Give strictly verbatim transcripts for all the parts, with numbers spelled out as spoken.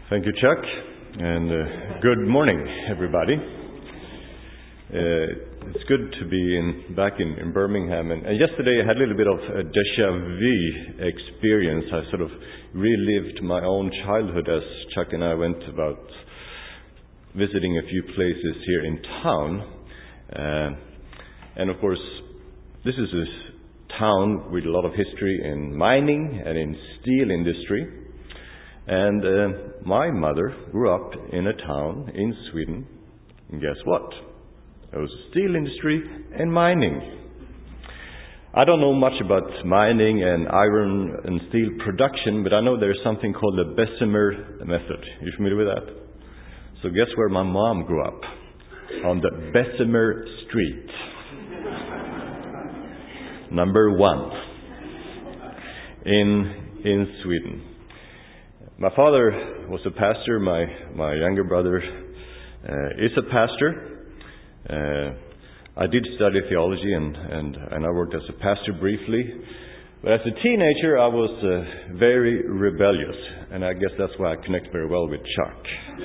Thank you, Chuck, and uh, good morning, everybody. Uh, it's good to be in, back in, in Birmingham, and, and yesterday I had a little bit of a déjà vu experience. I sort of relived my own childhood as Chuck and I went about visiting a few places here in town. Uh, and of course, this is a town with a lot of history in mining and in steel industry. And uh, my mother grew up in a town in Sweden, and guess what? There was a steel industry and mining. I don't know much about mining and iron and steel production, but I know there's something called the Bessemer method. You familiar with that? So guess where my mom grew up? On the Bessemer Street. Number one. In in Sweden. My father was a pastor. My my younger brother uh, is a pastor. Uh, I did study theology and, and, and I worked as a pastor briefly. But as a teenager, I was uh, very rebellious. And I guess that's why I connect very well with Chuck.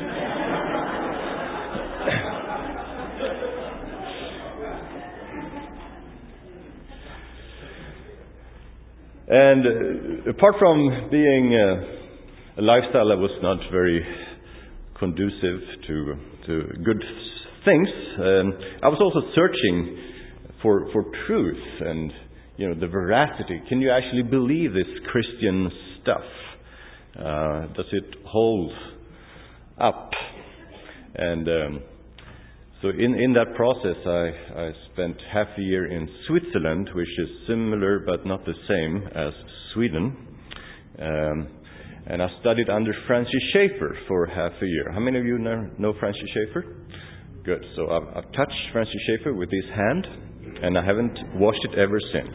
And uh, apart from being uh, a lifestyle that was not very conducive to to good things, um, I was also searching for for truth and, you know, the veracity. Can you actually believe this Christian stuff? Uh, does it hold up? And um, so in, in that process, I, I spent half a year in Switzerland, which is similar but not the same as Sweden. Um, and I studied under Francis Schaeffer for half a year. How many of you know, know Francis Schaeffer? Good. So I've, I've touched Francis Schaeffer with this hand, and I haven't washed it ever since.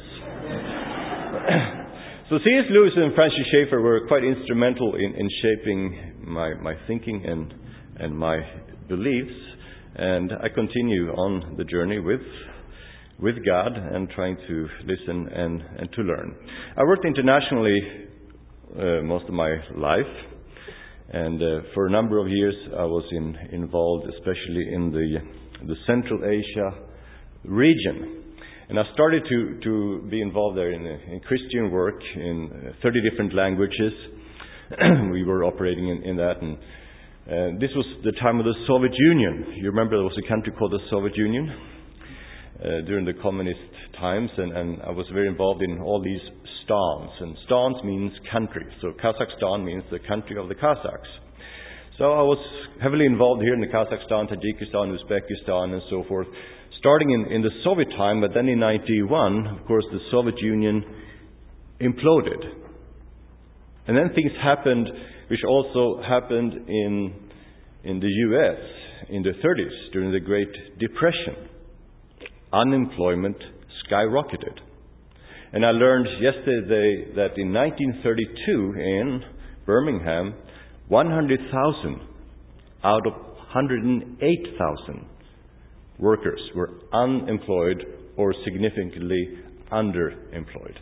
So C S Lewis and Francis Schaeffer were quite instrumental in, in shaping my, my thinking and, and my beliefs. And I continue on the journey with with God and trying to listen and, and to learn. I worked internationally uh, most of my life, and uh, for a number of years I was in, involved, especially in the the Central Asia region. And I started to, to be involved there in, in Christian work in thirty different languages. We were operating in, in that, and Uh, this was the time of the Soviet Union. You remember there was a country called the Soviet Union uh, during the communist times, and, and I was very involved in all these stans. And stans means country. So Kazakhstan means the country of the Kazakhs. So I was heavily involved here in the Kazakhstan, Tajikistan, Uzbekistan, and so forth, starting in, in the Soviet time, but then in ninety-one, of course, the Soviet Union imploded. And then things happened which also happened in in the U S in the thirties during the Great Depression. Unemployment skyrocketed. And I learned yesterday that in nineteen thirty-two in Birmingham, one hundred thousand out of one hundred eight thousand workers were unemployed or significantly underemployed.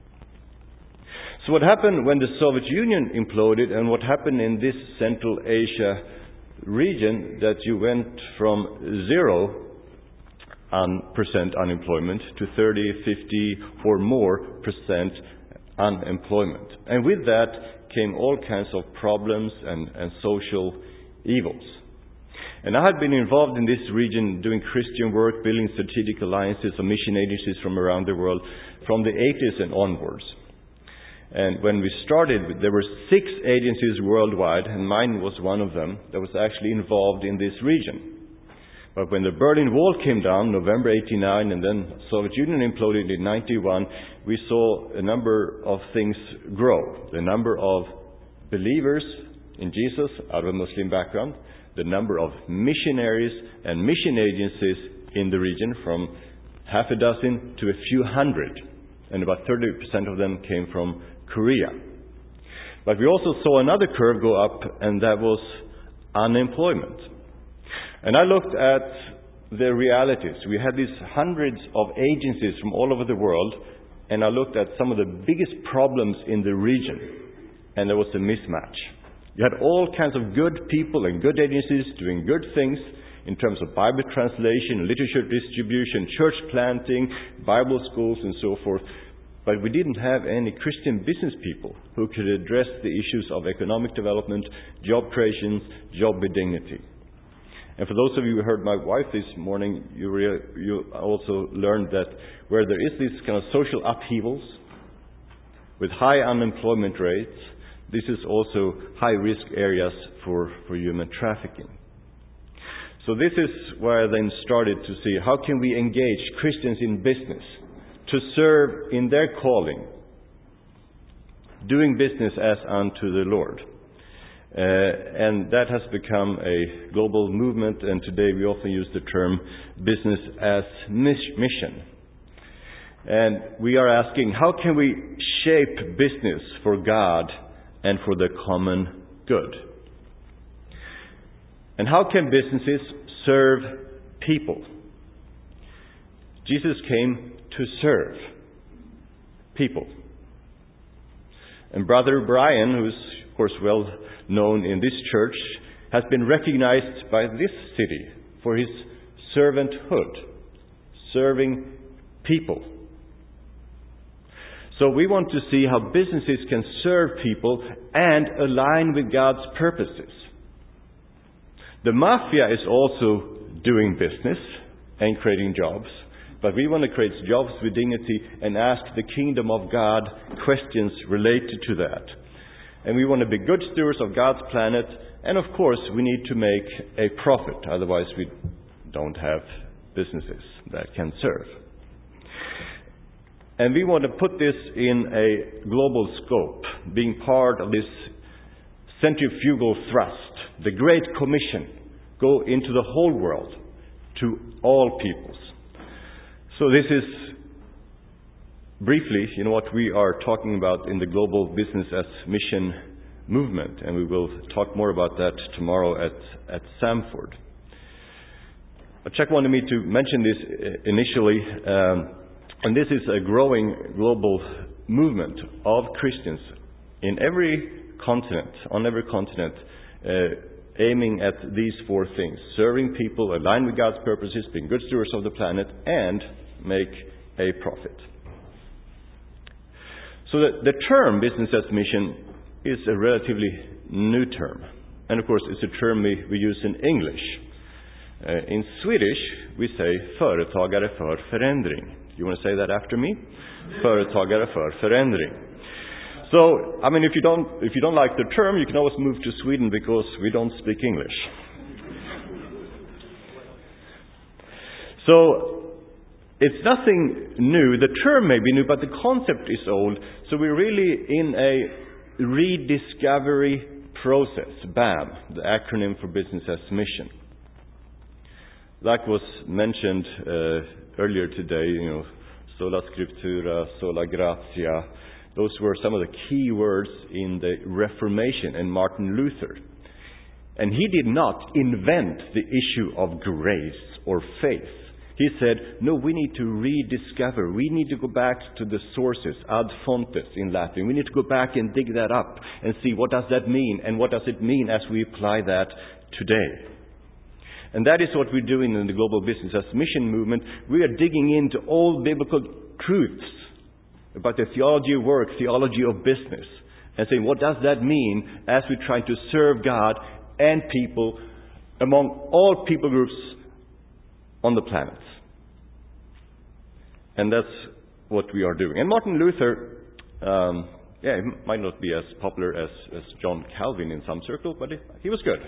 So what happened when the Soviet Union imploded, and what happened in this Central Asia region, that you went from zero un- percent unemployment to thirty, fifty or more percent unemployment. And with that came all kinds of problems and, and social evils. And I had been involved in this region doing Christian work, building strategic alliances or mission agencies from around the world from the eighties and onwards. And when we started, there were six agencies worldwide, and mine was one of them, that was actually involved in this region. But when the Berlin Wall came down, November eighty-nine, and then the Soviet Union imploded in ninety-one, we saw a number of things grow. The number of believers in Jesus out of a Muslim background, the number of missionaries and mission agencies in the region from half a dozen to a few hundred. And about thirty percent of them came from Korea. But we also saw another curve go up, and that was unemployment. And I looked at the realities. We had these hundreds of agencies from all over the world, and I looked at some of the biggest problems in the region, and there was a mismatch. You had all kinds of good people and good agencies doing good things in terms of Bible translation, literature distribution, church planting, Bible schools, and so forth. But we didn't have any Christian business people who could address the issues of economic development, job creation, job with dignity. And for those of you who heard my wife this morning, you, re- you also learned that where there is this kind of social upheavals with high unemployment rates, this is also high-risk areas for, for human trafficking. So this is where I then started to see how can we engage Christians in business to serve in their calling, doing business as unto the Lord. Uh, and that has become a global movement, and today we often use the term business as mission. And we are asking, how can we shape business for God and for the common good? And how can businesses serve people? Jesus came to serve people. And Brother Brian, who's of course well known in this church, has been recognized by this city for his servanthood, serving people. So we want to see how businesses can serve people and align with God's purposes. The mafia is also doing business and creating jobs, but we want to create jobs with dignity and ask the kingdom of God questions related to that. And we want to be good stewards of God's planet, and of course we need to make a profit, otherwise we don't have businesses that can serve. And we want to put this in a global scope, being part of this centrifugal thrust, the Great Commission, go into the whole world, to all peoples. So this is briefly, you know, what we are talking about in the Global Business as Mission movement, and we will talk more about that tomorrow at, at Samford. But Chuck wanted me to mention this initially, um, and this is a growing global movement of Christians in every continent, on every continent, uh, aiming at these four things: serving people, align with God's purposes, being good stewards of the planet, and make a profit. So the, the term business as mission is a relatively new term. And of course, it's a term we, we use in English. Uh, in Swedish, we say företagare för förändring. You want to say that after me? Företagare för förändring. So, I mean, if you don't if you don't like the term, you can always move to Sweden because we don't speak English. So, it's nothing new. The term may be new, but the concept is old. So we're really in a rediscovery process. BAM, the acronym for Business as Mission. Like was mentioned uh, earlier today, you know, sola scriptura, sola gratia. Those were some of the key words in the Reformation and Martin Luther. And he did not invent the issue of grace or faith. He said, no, we need to rediscover. We need to go back to the sources, ad fontes in Latin. We need to go back and dig that up and see what does that mean and what does it mean as we apply that today. And that is what we're doing in the Global Business as Mission movement. We are digging into all biblical truths about the theology of work, theology of business, and saying, what does that mean as we try to serve God and people among all people groups on the planet. And that's what we are doing. And Martin Luther, um, yeah, he might not be as popular as, as John Calvin in some circles, but it, he was good.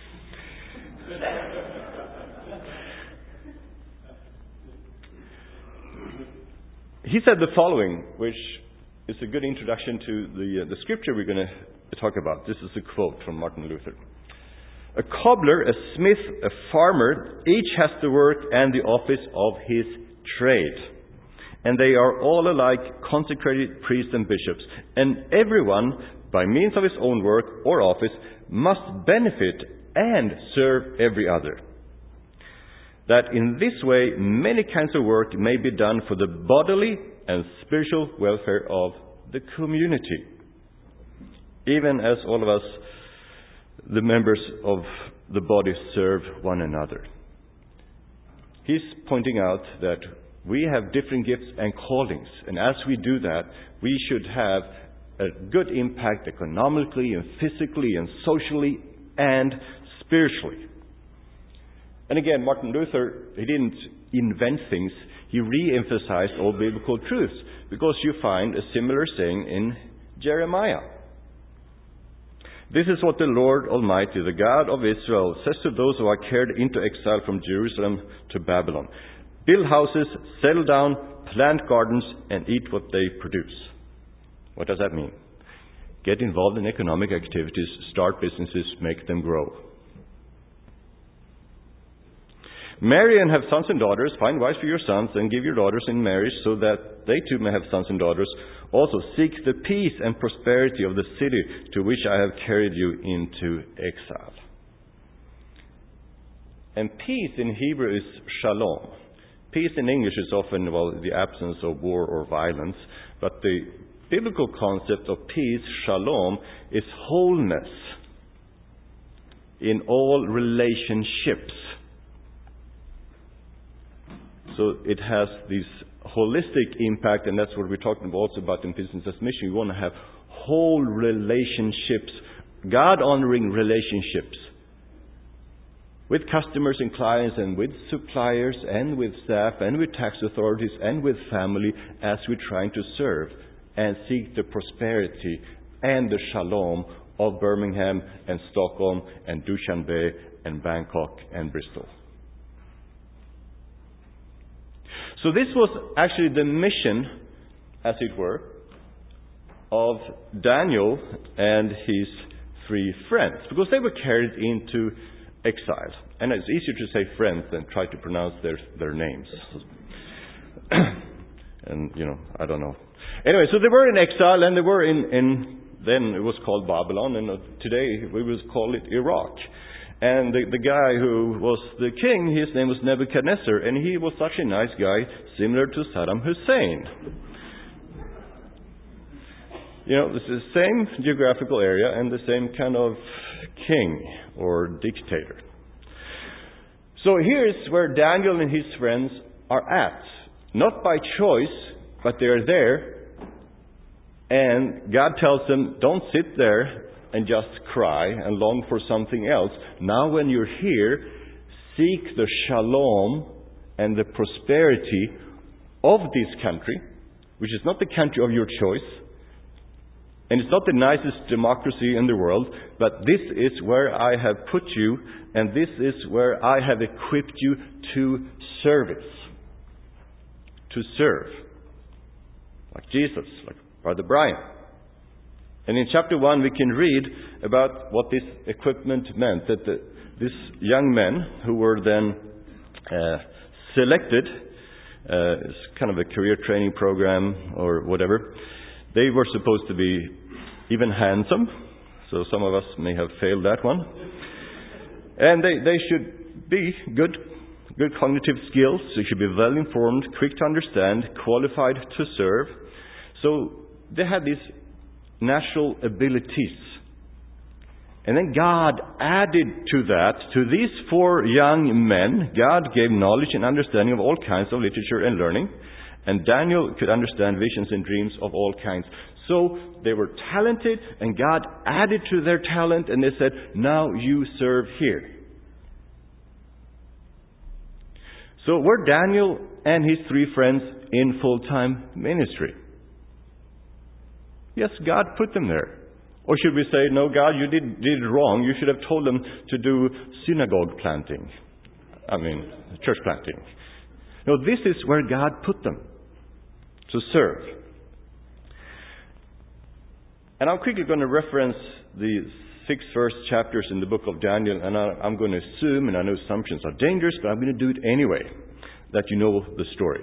He said the following, which is a good introduction to the, uh, the scripture we're going to talk about. This is a quote from Martin Luther. A cobbler, a smith, a farmer, each has the work and the office of his trade. And they are all alike consecrated priests and bishops. And everyone, by means of his own work or office, must benefit and serve every other. That in this way, many kinds of work may be done for the bodily and spiritual welfare of the community. Even as all of us the members of the body serve one another. He's pointing out that we have different gifts and callings, and as we do that, we should have a good impact economically and physically and socially and spiritually. And again, Martin Luther, he didn't invent things. He re-emphasized all biblical truths, because you find a similar saying in Jeremiah. This is what the Lord Almighty, the God of Israel, says to those who are carried into exile from Jerusalem to Babylon. Build houses, settle down, plant gardens, and eat what they produce. What does that mean? Get involved in economic activities, start businesses, make them grow. Marry and have sons and daughters, find wives for your sons, and give your daughters in marriage, so that they too may have sons and daughters. Also seek the peace and prosperity of the city to which I have carried you into exile. And peace in Hebrew is shalom. Peace in English is often, well, the absence of war or violence. But the biblical concept of peace, shalom, is wholeness in all relationships. So it has this holistic impact, and that's what we're talking about also about in Business as Mission. We want to have whole relationships, God-honoring relationships with customers and clients and with suppliers and with staff and with tax authorities and with family as we're trying to serve and seek the prosperity and the shalom of Birmingham and Stockholm and Dushanbe and Bangkok and Bristol. So this was actually the mission, as it were, of Daniel and his three friends, because they were carried into exile. And it's easier to say friends than try to pronounce their, their names. And, you know, I don't know. Anyway, so they were in exile, and they were in, in then it was called Babylon, and today we would call it Iraq. And the, the guy who was the king, his name was Nebuchadnezzar, and he was such a nice guy, similar to Saddam Hussein. You know, this is the same geographical area and the same kind of king or dictator. So here's where Daniel and his friends are at. Not by choice, but they're there. And God tells them, don't sit there and just cry and long for something else. Now when you're here, seek the shalom and the prosperity of this country, which is not the country of your choice, and it's not the nicest democracy in the world, but this is where I have put you, and this is where I have equipped you to service. To serve. Like Jesus, like Brother Brian. And in chapter one we can read about what this equipment meant. That the, these young men who were then uh, selected, uh, it's kind of a career training program or whatever, they were supposed to be even handsome. So some of us may have failed that one. And they, they should be good, good cognitive skills. They should be well informed, quick to understand, qualified to serve. So they had these natural abilities. And then God added to that, to these four young men, God gave knowledge and understanding of all kinds of literature and learning. And Daniel could understand visions and dreams of all kinds. So they were talented, and God added to their talent, and they said, now you serve here. So were Daniel and his three friends in full-time ministry? Yes, God put them there. Or should we say, no, God, you did, did it wrong. You should have told them to do synagogue planting. I mean, church planting. No, this is where God put them. To serve. And I'm quickly going to reference the six first chapters in the book of Daniel, and I, I'm going to assume, and I know assumptions are dangerous, but I'm going to do it anyway, that you know the stories.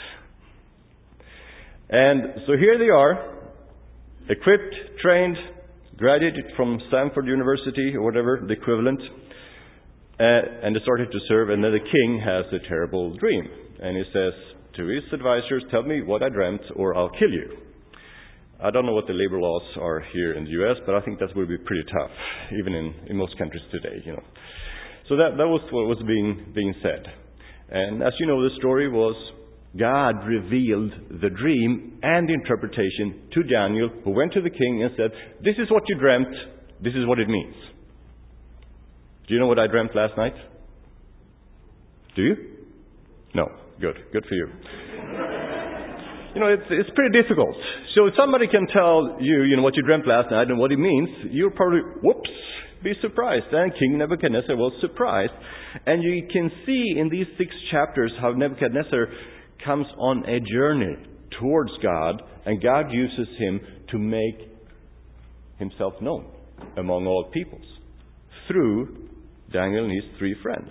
And so here they are, equipped, trained, graduated from Stanford University or whatever, the equivalent, uh, and they started to serve, and then the king has a terrible dream. And he says to his advisors, tell me what I dreamt or I'll kill you. I don't know what the labor laws are here in the U S, but I think that will be pretty tough, even in, in most countries today, you know. So that, that was what was being, being said. And as you know, the story was God revealed the dream and the interpretation to Daniel, who went to the king and said, "This is what you dreamt. This is what it means." Do you know what I dreamt last night? Do you? No. Good. Good for you. You know, it's, it's pretty difficult. So if somebody can tell you, you know, what you dreamt last night and what it means, you'll probably, whoops, be surprised. And King Nebuchadnezzar was surprised. And you can see in these six chapters how Nebuchadnezzar comes on a journey towards God, and God uses him to make himself known among all peoples through Daniel and his three friends.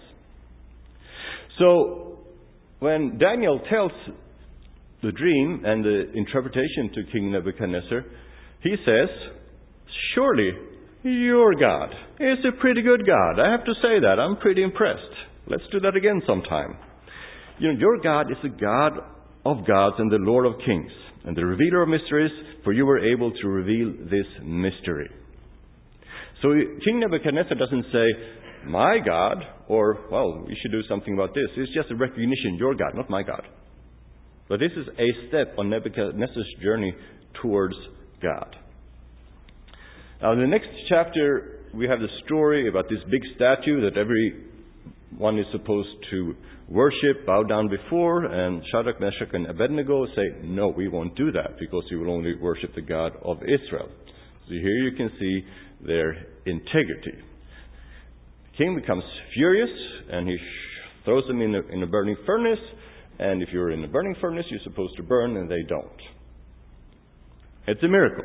So when Daniel tells the dream and the interpretation to King Nebuchadnezzar, he says, "Surely your God is a pretty good God. I have to say that. I'm pretty impressed. Let's do that again sometime. You know, your God is the God of gods and the Lord of kings, and the revealer of mysteries, for you were able to reveal this mystery." So King Nebuchadnezzar doesn't say, "My God," or, "Well, we should do something about this." It's just a recognition, your God, not my God. But this is a step on Nebuchadnezzar's journey towards God. Now, in the next chapter, we have the story about this big statue that everyone is supposed to worship, bow down before, and Shadrach, Meshach, and Abednego say, "No, we won't do that, because we will only worship the God of Israel." So here you can see their integrity. The king becomes furious, and he throws them in a, in a burning furnace. And if you're in a burning furnace, you're supposed to burn, and they don't. It's a miracle.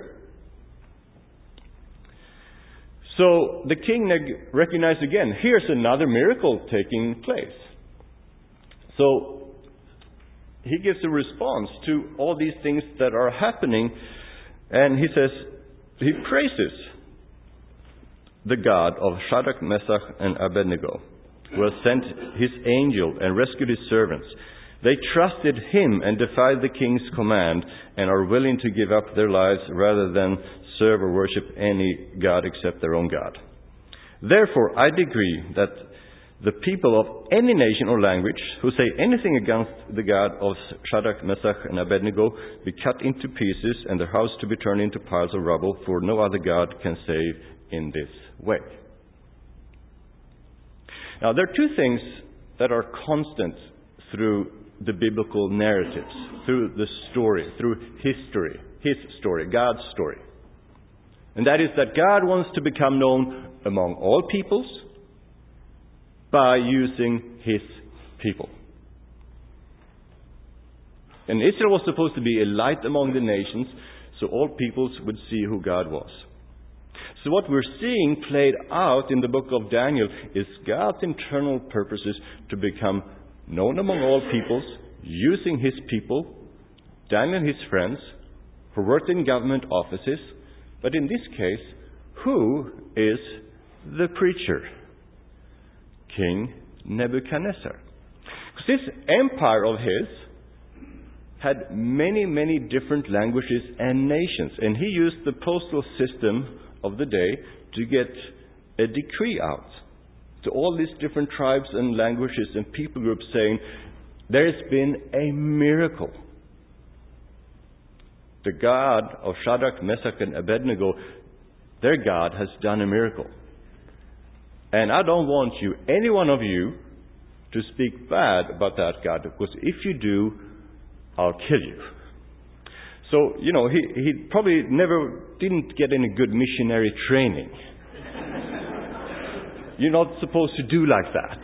So the king recognized again, here's another miracle taking place. So he gives a response to all these things that are happening, and he says, he praises the God of Shadrach, Meshach, and Abednego, who has sent his angel and rescued his servants. They trusted him and defied the king's command, and are willing to give up their lives rather than serve or worship any god except their own God. Therefore, I decree that the people of any nation or language who say anything against the God of Shadrach, Meshach, and Abednego be cut into pieces, and their house to be turned into piles of rubble, for no other God can save in this way. Now, there are two things that are constant through the biblical narratives, through the story, through history, his story, God's story. And that is that God wants to become known among all peoples by using his people. And Israel was supposed to be a light among the nations, so all peoples would see who God was. So what we're seeing played out in the book of Daniel is God's internal purposes to become known among all peoples, using his people, Daniel and his friends, who worked in government offices. But in this case, who is the preacher? King Nebuchadnezzar. Because this empire of his had many, many different languages and nations. And he used the postal system of the day to get a decree out to all these different tribes and languages and people groups, saying, there has been a miracle. The God of Shadrach, Meshach, and Abednego, their God has done a miracle. And I don't want you, any one of you, to speak bad about that God, because if you do, I'll kill you. So, you know, he, he probably never didn't get any good missionary training. You're not supposed to do like that.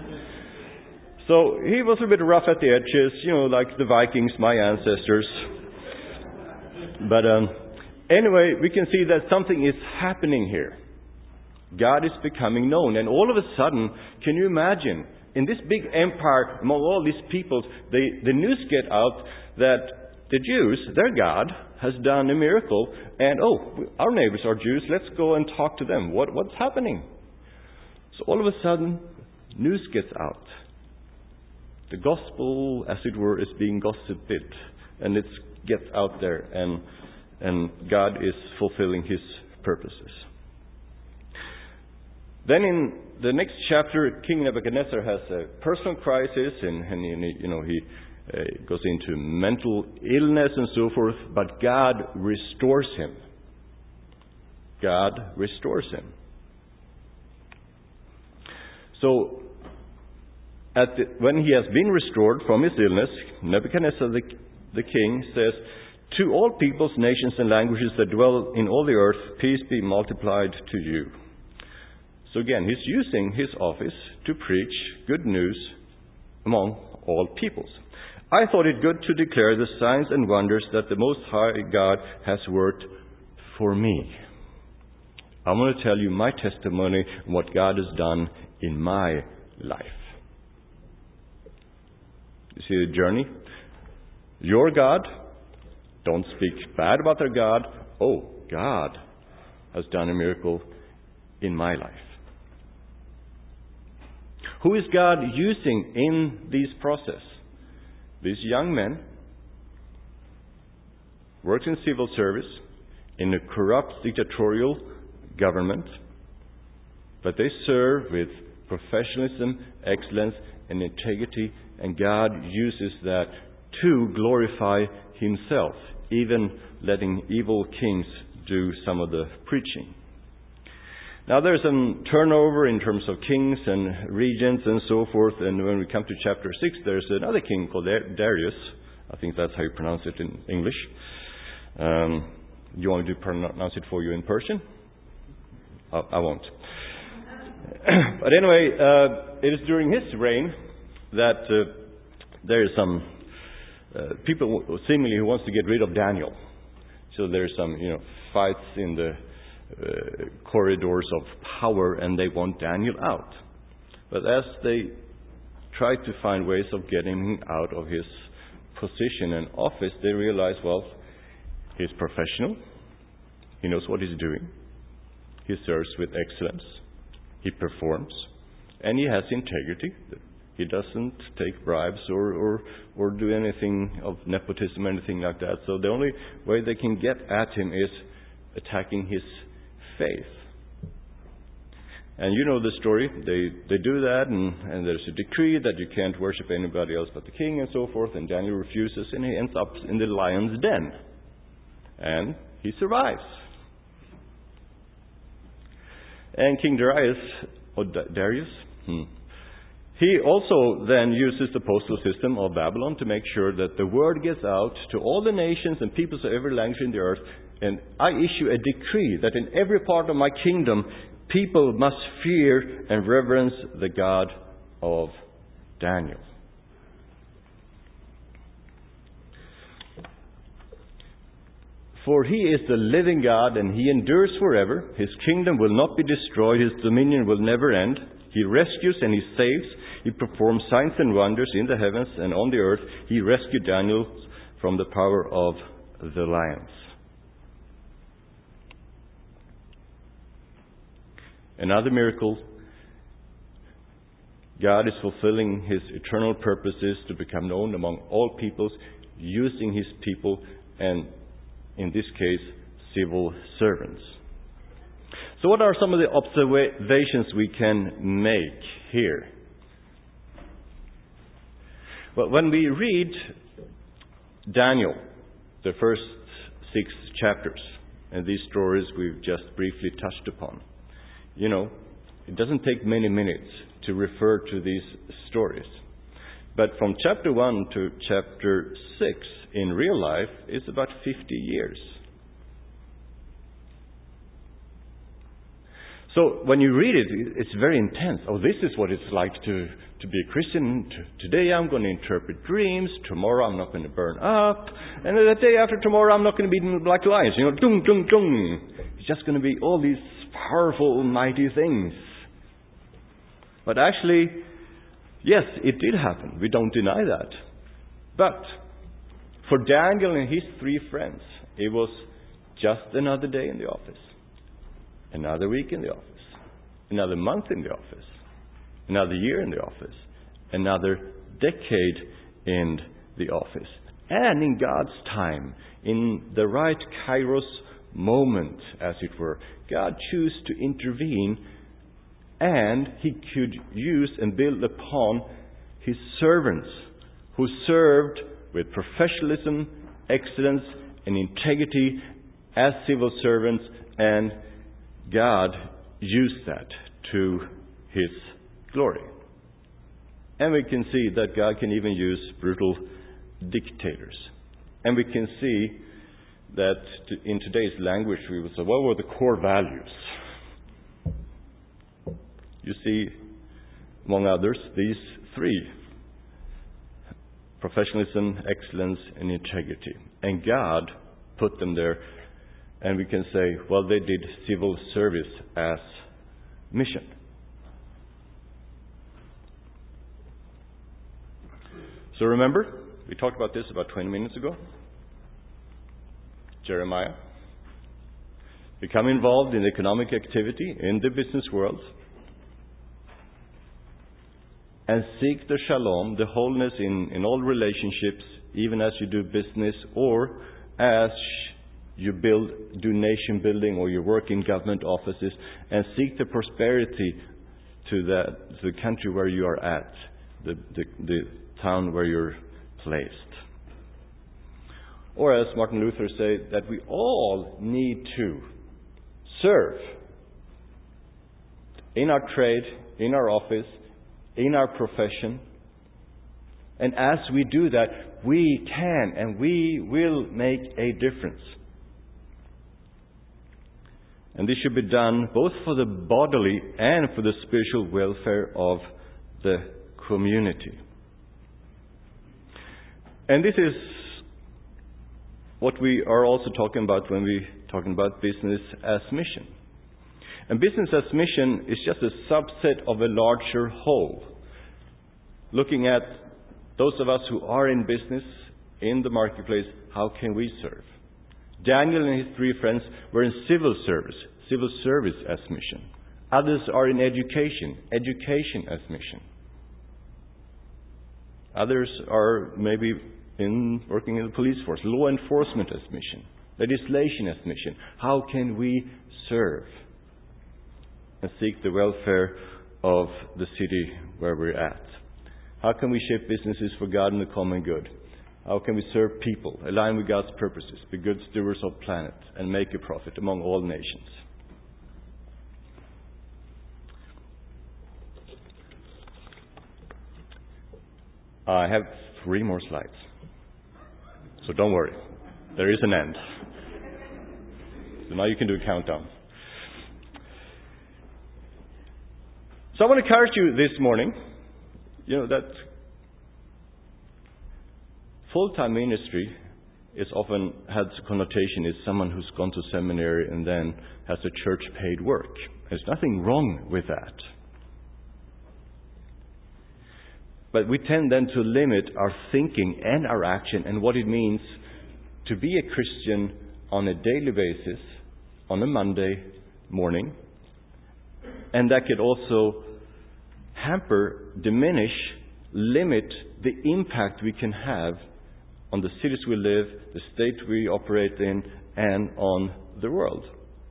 So he was a bit rough at the edges, you know, like the Vikings, my ancestors. But um, anyway, we can see that something is happening here. God is becoming known. And all of a sudden, can you imagine, in this big empire, among all these peoples, the, the news get out that the Jews, their God, has done a miracle. And, oh, our neighbors are Jews. Let's go and talk to them. What, what's happening? So all of a sudden, news gets out. The gospel, as it were, is being gossiped, and it gets out there. And and God is fulfilling His purposes. Then in the next chapter, King Nebuchadnezzar has a personal crisis, and, and he, you know, he uh, goes into mental illness and so forth, but God restores him. God restores him. So, at the, when he has been restored from his illness, Nebuchadnezzar the, the king says, "To all peoples, nations, and languages that dwell in all the earth, peace be multiplied to you." So again, he's using his office to preach good news among all peoples. "I thought it good to declare the signs and wonders that the Most High God has worked for me." I'm going to tell you my testimony and what God has done in my life. You see the journey? Your God, don't speak bad about their God. Oh, God has done a miracle in my life. Who is God using in this process? These young men worked in civil service in a corrupt dictatorial government, but they serve with professionalism, excellence, and integrity, and God uses that to glorify Himself, even letting evil kings do some of the preaching. Now there's some turnover in terms of kings and regions and so forth, and when we come to chapter six, there's another king called Darius. I think that's how you pronounce it in English. Um, you want me to pronounce it for you in Persian? I, I won't. But anyway, uh, it is during his reign that uh, there is some uh, people seemingly who wants to get rid of Daniel. So there's some, you know, fights in the uh, corridors of power, and they want Daniel out. But as they try to find ways of getting him out of his position and office, they realize, well, he's professional. He knows what he's doing. He serves with excellence. He performs. And he has integrity. He doesn't take bribes or, or, or do anything of nepotism or anything like that. So the only way they can get at him is attacking his faith. And you know the story. They they do that, and, and there's a decree that you can't worship anybody else but the king and so forth, and Daniel refuses, and he ends up in the lion's den. And he survives. And King Darius, or Darius, hmm, he also then uses the postal system of Babylon to make sure that the word gets out to all the nations and peoples of every language in the earth. And I issue a decree that in every part of my kingdom, people must fear and reverence the God of Daniel. For He is the living God, and He endures forever. His kingdom will not be destroyed. His dominion will never end. He rescues and He saves. He performs signs and wonders in the heavens and on the earth. He rescued Daniel from the power of the lions. Another miracle. God is fulfilling His eternal purposes to become known among all peoples, using His people, and in this case, civil servants. So what are some of the observations we can make here? Well, when we read Daniel, the first six chapters, and these stories we've just briefly touched upon, you know, it doesn't take many minutes to refer to these stories. But from chapter one to chapter six, in real life, it's about fifty years. So when you read it, it's very intense. Oh, this is what it's like to, to be a Christian. Today I'm going to interpret dreams. Tomorrow I'm not going to burn up. And the day after tomorrow I'm not going to be eaten like lions. You know, dung, dung, dung. It's just going to be all these powerful, mighty things. But actually, yes, it did happen. We don't deny that. But for Daniel and his three friends, it was just another day in the office, another week in the office, another month in the office, another year in the office, another decade in the office. And in God's time, in the right kairos moment, as it were, God chose to intervene, and He could use and build upon His servants who served with professionalism, excellence, and integrity as civil servants, and God used that to His glory. And we can see that God can even use brutal dictators. And we can see that in today's language we would say, what were the core values? You see, among others, these three: professionalism, excellence, and integrity. And God put them there, and we can say, well, they did civil service as mission. So remember, we talked about this about twenty minutes ago. Jeremiah. Become involved in economic activity in the business world, and seek the shalom, the wholeness in, in all relationships, even as you do business or as you build, do nation building, or you work in government offices, and seek the prosperity to the, to the country where you are at, the, the, the town where you're placed. Or as Martin Luther said, that we all need to serve in our trade, in our office, in our profession. And as we do that, we can and we will make a difference. And this should be done both for the bodily and for the spiritual welfare of the community. And this is what we are also talking about when we're talking about business as mission. And business as mission is just a subset of a larger whole. Looking at those of us who are in business, in the marketplace, how can we serve? Daniel and his three friends were in civil service, civil service as mission. Others are in education, education as mission. Others are maybe in working in the police force, law enforcement as mission, legislation as mission. How can we serve and seek the welfare of the city where we're at? How can we shape businesses for God and the common good? How can we serve people, align with God's purposes, be good stewards of the planet, and make a profit among all nations? I have three more slides. So don't worry. There is an end. So now you can do a countdown. So I want to encourage you this morning, you know, that full-time ministry is often has a connotation is someone who's gone to seminary and then has a church-paid work. There's nothing wrong with that. But we tend then to limit our thinking and our action and what it means to be a Christian on a daily basis, on a Monday morning. And that could also hamper, diminish, limit the impact we can have on the cities we live, the state we operate in, and on the world.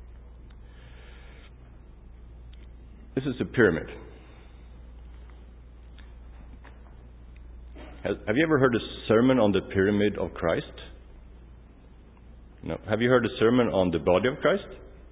This is a pyramid. Have you ever heard a sermon on the pyramid of Christ? No. Have you heard a sermon on the body of Christ?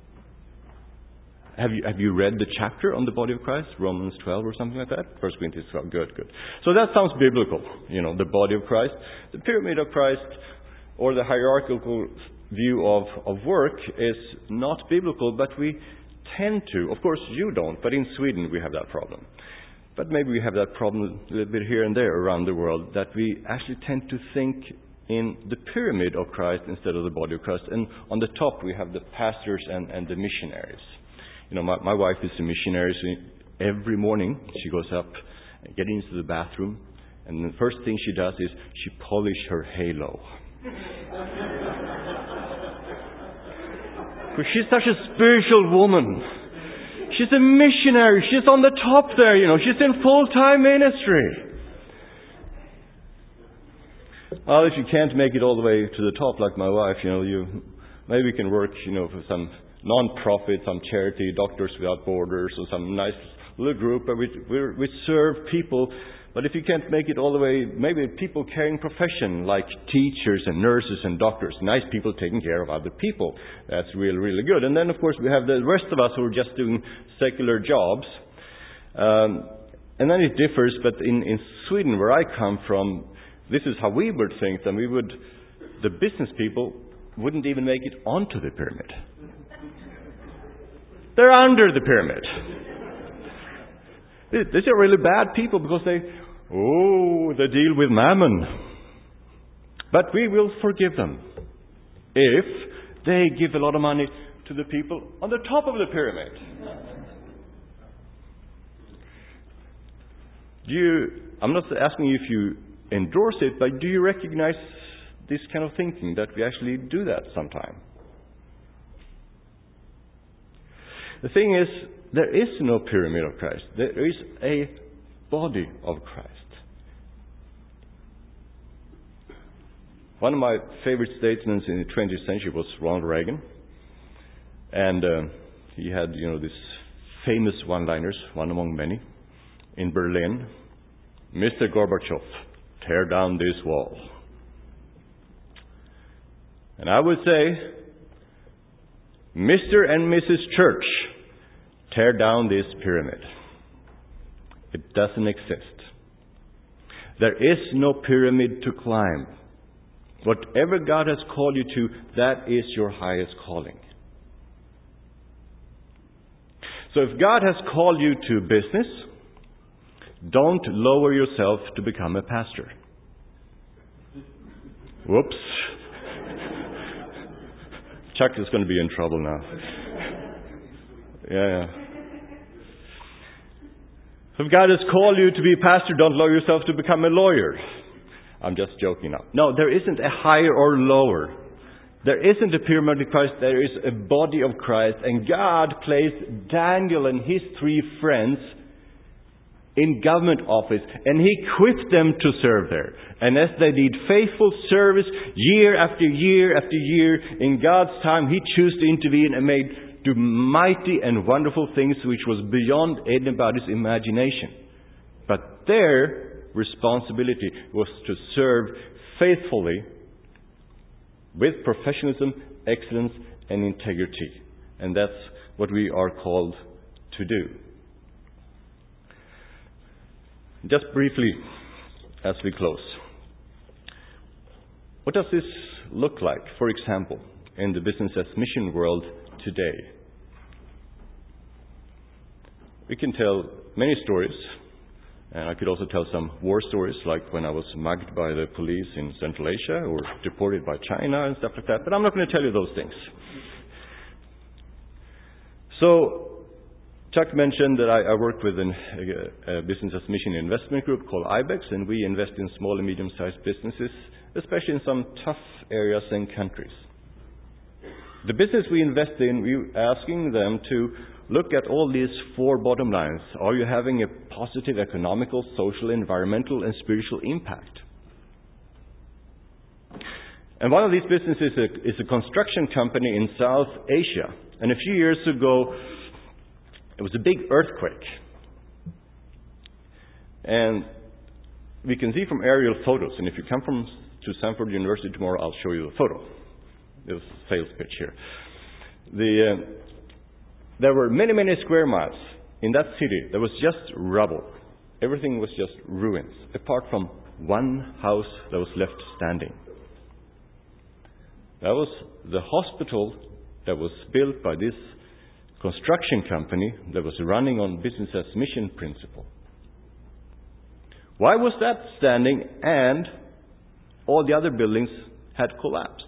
Have you have you read the chapter on the body of Christ? Romans twelve or something like that? First Corinthians twelve. Good, good. So that sounds biblical. You know, the body of Christ. The pyramid of Christ, or the hierarchical view of, of work, is not biblical, but we tend to. Of course, you don't, but in Sweden we have that problem. But maybe we have that problem a little bit here and there around the world, that we actually tend to think in the pyramid of Christ instead of the body of Christ. And on the top we have the pastors and, and the missionaries. You know, my, my wife is a missionary, so every morning she goes up, gets into the bathroom, and the first thing she does is she polishes her halo. Because she's such a spiritual woman. She's a missionary. She's on the top there, you know. She's in full-time ministry. Well, if you can't make it all the way to the top like my wife, you know, you maybe we can work, you know, for some non-profit, some charity, Doctors Without Borders, or some nice little group where we, we, we serve people. But if you can't make it all the way, maybe people carrying profession like teachers and nurses and doctors, nice people taking care of other people. That's really, really good. And then, of course, we have the rest of us who are just doing secular jobs. Um, and then it differs, but in, in Sweden, where I come from, this is how we would think, that we would, the business people wouldn't even make it onto the pyramid. They're under the pyramid. These are really bad people because they, oh, they deal with mammon. But we will forgive them if they give a lot of money to the people on the top of the pyramid. Do you, I'm not asking you if you endorse it, but do you recognize this kind of thinking, that we actually do that sometime? The thing is, there is no pyramid of Christ. There is a body of Christ. One of my favorite statesmen in the twentieth century was Ronald Reagan. And uh, he had, you know, these famous one-liners, one among many, in Berlin. Mister Gorbachev, tear down this wall. And I would say, Mister and Missus Church, tear down this pyramid. It doesn't exist. There is no pyramid to climb. Whatever God has called you to, that is your highest calling. So if God has called you to business, don't lower yourself to become a pastor. Whoops. Chuck is going to be in trouble now. Yeah, yeah. If God has called you to be a pastor, don't lower yourself to become a lawyer. I'm just joking now. No, there isn't a higher or lower. There isn't a pyramid of Christ. There is a body of Christ. And God placed Daniel and his three friends in government office, and He equipped them to serve there. And as they did faithful service year after year after year, in God's time He chose to intervene and made do mighty and wonderful things which was beyond anybody's imagination. But their responsibility was to serve faithfully with professionalism, excellence, and integrity. And that's what we are called to do. Just briefly, as we close, what does this look like, for example, in the business as mission world today? We can tell many stories, and I could also tell some war stories, like when I was mugged by the police in Central Asia or deported by China and stuff like that, but I'm not going to tell you those things. So, Chuck mentioned that I, I work with an, a, a business as mission investment group called IBEX, and we invest in small and medium-sized businesses, especially in some tough areas and countries. The business we invest in, we're asking them to look at all these four bottom lines. Are you having a positive economical, social, environmental, and spiritual impact? And one of these businesses is a, is a construction company in South Asia. And a few years ago, it was a big earthquake. And we can see from aerial photos, and if you come from to Stanford University tomorrow, I'll show you the photo. This sales pitch here. The, uh, there were many, many square miles in that city. There was just rubble. Everything was just ruins, apart from one house that was left standing. That was the hospital that was built by this construction company that was running on business as mission principle. Why was that standing and all the other buildings had collapsed?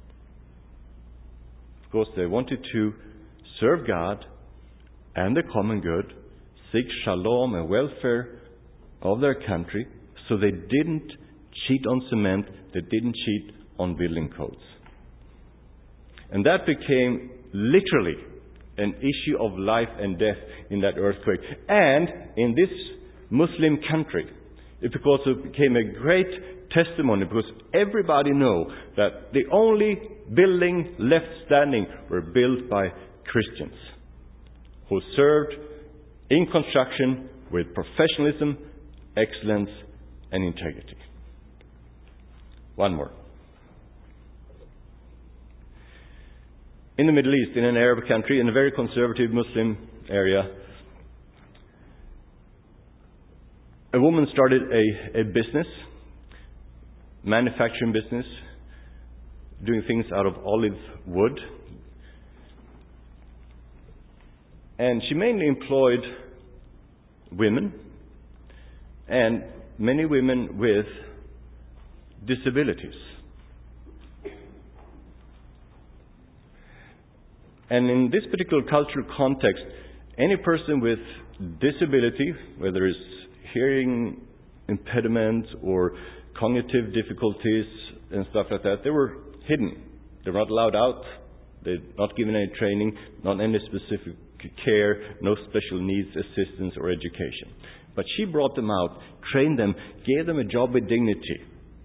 Of course, they wanted to serve God and the common good, seek shalom and welfare of their country, so they didn't cheat on cement, they didn't cheat on building codes. And that became literally an issue of life and death in that earthquake. And in this Muslim country, It because it became a great testimony, because everybody know that the only building left standing were built by Christians who served in construction with professionalism, excellence, and integrity. One more. In the Middle East, in an Arab country, in a very conservative Muslim area, a woman started a, a business, manufacturing business, doing things out of olive wood. And she mainly employed women, and many women with disabilities. And in this particular cultural context, any person with disability, whether it's hearing impediment or cognitive difficulties and stuff like that, they were hidden. They were not allowed out. They're not given any training, not any specific care, no special needs assistance or education. But she brought them out, trained them, gave them a job with dignity.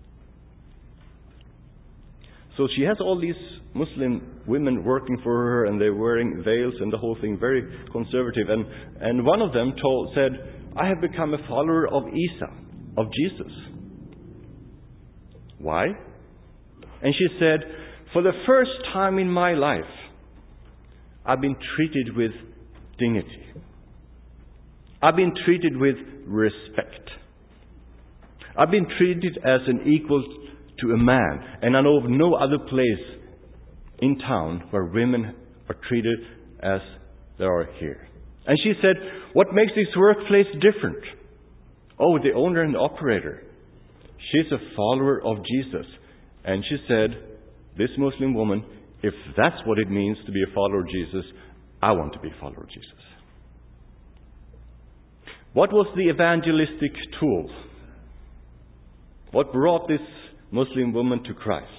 So she has all these Muslim women working for her, and they're wearing veils and the whole thing, very conservative. And, and one of them told, said, I have become a follower of Isa, of Jesus. Why? And she said, for the first time in my life, I've been treated with dignity. I've been treated with respect. I've been treated as an equal to a man. And I know of no other place in town where women are treated as they are here. And she said, what makes this workplace different? Oh, the owner and the operator. She's a follower of Jesus. And she said, this Muslim woman, if that's what it means to be a follower of Jesus, I want to be a follower of Jesus. What was the evangelistic tool? What brought this Muslim woman to Christ?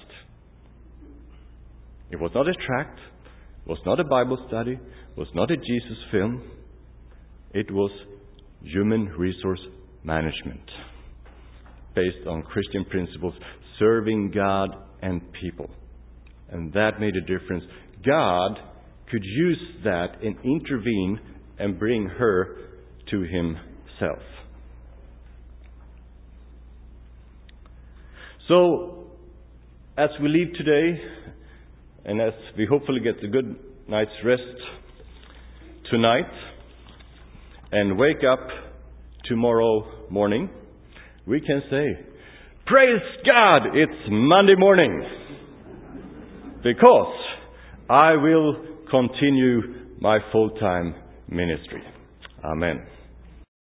It was not a tract, it was not a Bible study, it was not a Jesus film. It was human resource management based on Christian principles, serving God and people. And that made a difference. God could use that and intervene and bring her to Himself. So, as we leave today, and as we hopefully get a good night's rest tonight, and wake up tomorrow morning, we can say, praise God, it's Monday morning, because I will continue my full-time ministry. Amen.